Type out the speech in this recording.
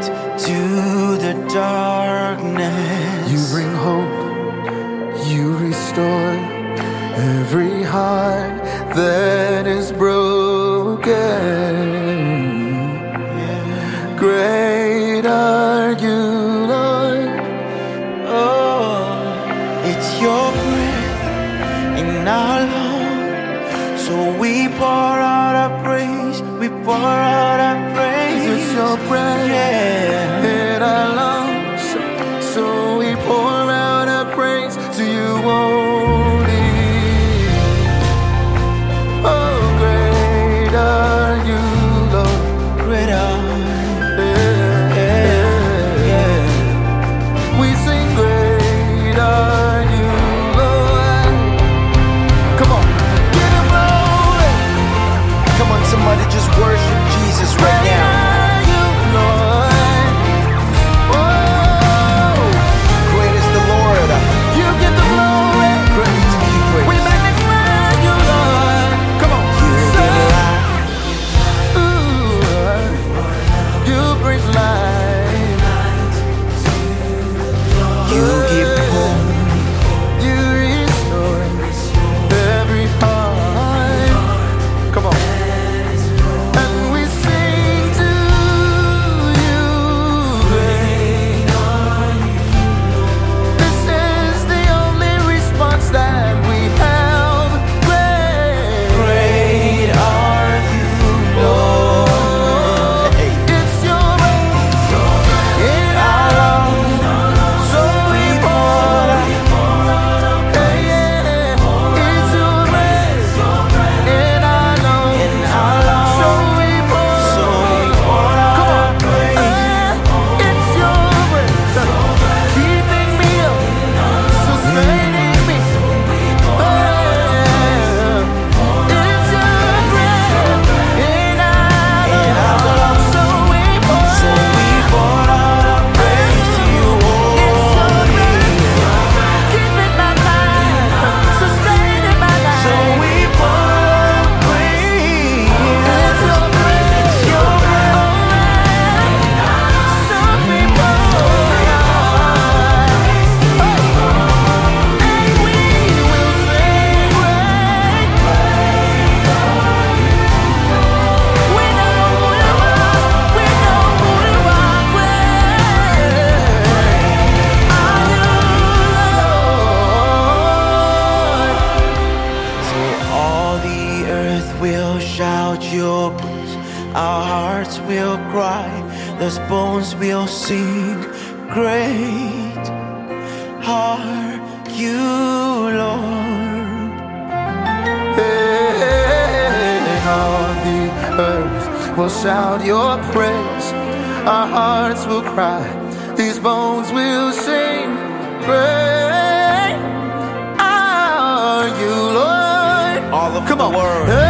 to the darkness. You bring hope, you restore every heart that is broken. Great are you, Lord. Oh, it's your breath in our lungs, so we pour out our praise. We pour out our praise. It's your breath, yeah, in our lungs, so we pour out our praise to you only. Oh, great are you, Lord. great are We sing great are you, Lord. Come on, give him glory. Come on, somebody just worship Jesus right Great now. are you, Lord. Whoa. Great is the Lord. You get the glory. Great to be praised. We magnify you, Lord. Come on, You give life. ooh, you bring life. You give hope. You restore every heart. Come on. And we sing to you. Great are you. This is the only response that we have. Great are you, Lord. Hey. It's your grace in our lungs, so we pour out. Hey, yeah. It's your grace in our lungs, so we pour. So we pour out our praise. It's your grace keeping me up, sustaining me. It's your breath in our lungs, so we pour. So we pour out our praise to you only. Keeping my life, sustaining my life. So we pour out praise. It's your breath, It's your breath. so we pour. And we will sing great. We know who you are. We know who you are. Great are you, Lord. So all the earth will shout your praise. Our hearts will cry. Those bones will sing. Great are you, Lord. Hey, all the earth will shout your praise. Our hearts will cry. These bones will sing. Great are you, Lord. All of Come the on. world.